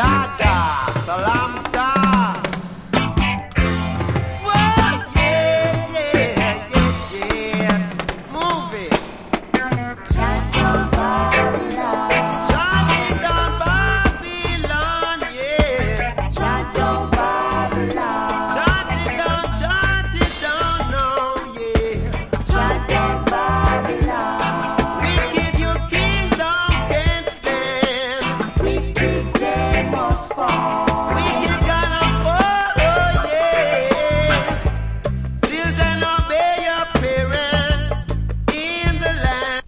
Dada, Salamta. Whoa, yeah, yeah, yes, yes. Move it. Chant it down, Babylon, yeah. Chant it down, no, yeah. Wicked, your kingdom can't stand. Wicked gonna fall, oh yeah. Children, obey your parents in the land.